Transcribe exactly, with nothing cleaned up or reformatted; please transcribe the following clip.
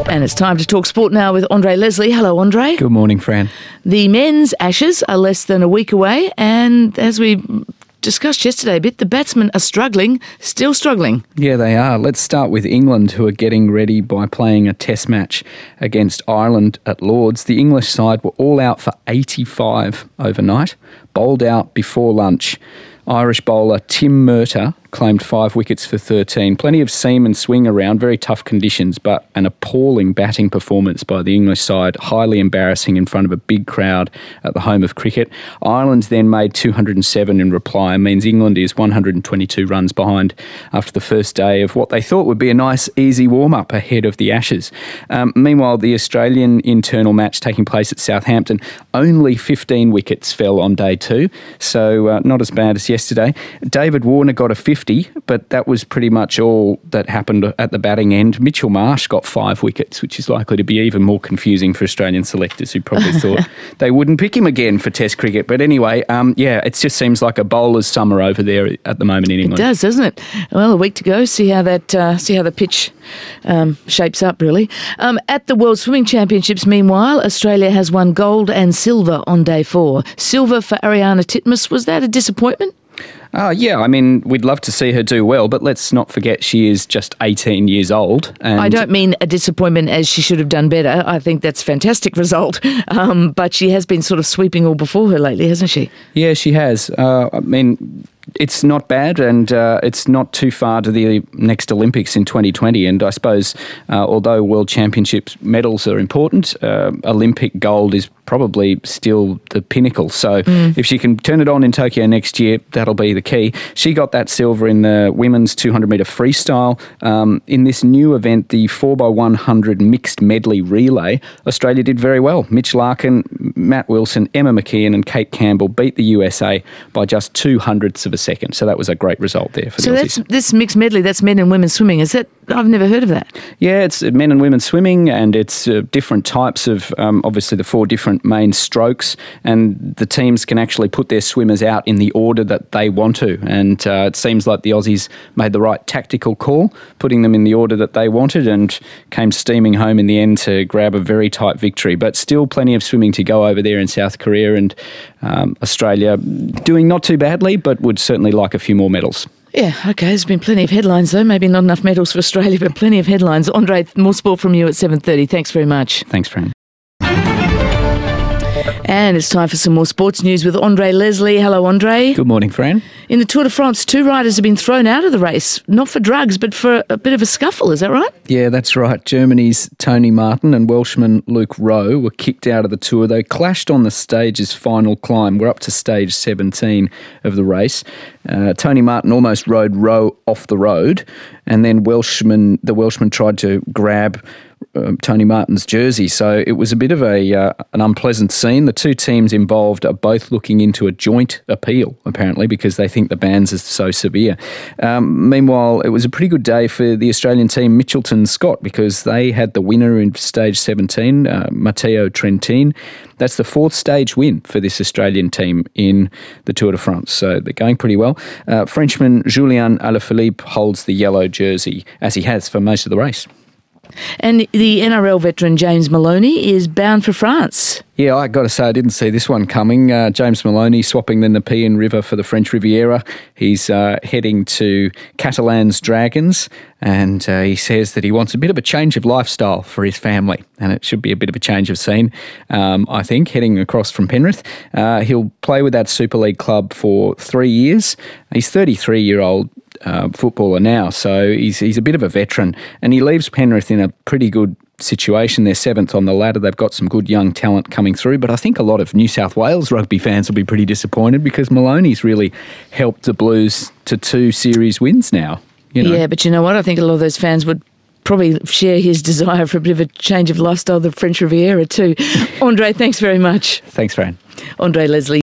And it's time to talk sport now with Andre Leslie. Hello, Andre. Good morning, Fran. The men's Ashes are less than a week away, and as we discussed yesterday a bit, the batsmen are struggling, still struggling. Yeah, they are. Let's start with England, who are getting ready by playing a test match against Ireland at Lords. The English side were all out for eighty-five overnight, bowled out before lunch. Irish bowler Tim Murtagh claimed five wickets for thirteen. Plenty of seam and swing around, very tough conditions, but an appalling batting performance by the English side, highly embarrassing in front of a big crowd at the home of cricket. Ireland then made two hundred seven in reply, and means England is one hundred twenty-two runs behind after the first day of what they thought would be a nice, easy warm-up ahead of the Ashes. Um, meanwhile, the Australian internal match taking place at Southampton, only fifteen wickets fell on day two, so uh, not as bad as yesterday. David Warner got a fifty, but that was pretty much all that happened at the batting end. Mitchell Marsh got five wickets, which is likely to be even more confusing for Australian selectors who probably thought they wouldn't pick him again for Test cricket. But anyway, um, yeah, it just seems like a bowler's summer over there at the moment in England. It does, doesn't it? Well, a week to go. See how that uh, see how the pitch um, shapes up, really. Um, at the World Swimming Championships, meanwhile, Australia has won gold and silver on day four. Silver for Ariarne Titmus. Was that a disappointment? Uh, yeah, I mean, we'd love to see her do well, but let's not forget she is just eighteen years old. And I don't mean a disappointment as she should have done better. I think that's a fantastic result. Um, but she has been sort of sweeping all before her lately, hasn't she? Yeah, she has. Uh, I mean, it's not bad, and uh, it's not too far to the next Olympics in twenty twenty. And I suppose, uh, although World Championships medals are important, uh, Olympic gold is probably still the pinnacle. So mm. if she can turn it on in Tokyo next year, that'll be the key. She got that silver in the women's two hundred metre freestyle. Um, in this new event, the four by one hundred mixed medley relay, Australia did very well. Mitch Larkin, Matt Wilson, Emma McKeon and Kate Campbell beat the U S A by just two hundredths of a second. So that was a great result there for so the that's Aussies. this mixed medley, that's men and women swimming. Is that? I've never heard of that. Yeah, it's men and women swimming, and it's uh, different types of, um, obviously the four different main strokes, and the teams can actually put their swimmers out in the order that they want to. And uh, it seems like the Aussies made the right tactical call, putting them in the order that they wanted, and came steaming home in the end to grab a very tight victory. But still plenty of swimming to go over there in South Korea, and um, Australia doing not too badly, but would certainly like a few more medals. Yeah, OK, there's been plenty of headlines though. Maybe not enough medals for Australia, but plenty of headlines. Andre, more sport from you at seven thirty. Thanks very much. Thanks, Fran. And it's time for some more sports news with Andre Leslie. Hello, Andre. Good morning, Fran. In the Tour de France, two riders have been thrown out of the race, not for drugs, but for a bit of a scuffle. Is that right? Yeah, that's right. Germany's Tony Martin and Welshman Luke Rowe were kicked out of the Tour. They clashed on the stage's final climb. We're up to stage seventeen of the race. Uh, Tony Martin almost rode Rowe off the road, and then Welshman, the Welshman tried to grab Um, Tony Martin's jersey. So it was a bit of a uh, an unpleasant scene. The two teams involved are both looking into a joint appeal, apparently, because they think the bans are so severe. Um, meanwhile, it was a pretty good day for the Australian team, Mitchelton Scott, because they had the winner in stage seventeen, uh, Matteo Trentin. That's the fourth stage win for this Australian team in the Tour de France. So they're going pretty well. Uh, Frenchman Julian Alaphilippe holds the yellow jersey, as he has for most of the race. And the N R L veteran James Maloney is bound for France. Yeah, I got to say, I didn't see this one coming. Uh, James Maloney swapping the Nepean River for the French Riviera. He's uh, heading to Catalan's Dragons, and uh, he says that he wants a bit of a change of lifestyle for his family, and it should be a bit of a change of scene, um, I think, heading across from Penrith. Uh, he'll play with that Super League club for three years. He's thirty-three-year-old uh, footballer now, so he's he's a bit of a veteran, and he leaves Penrith in a pretty good situation. They're seventh on the ladder. They've got some good young talent coming through, but I think a lot of New South Wales rugby fans will be pretty disappointed because Maloney's really helped the Blues to two series wins now. You know? Yeah, but you know what? I think a lot of those fans would probably share his desire for a bit of a change of lifestyle, the French Riviera too. Andre, thanks very much. Thanks, Fran. Andre Leslie.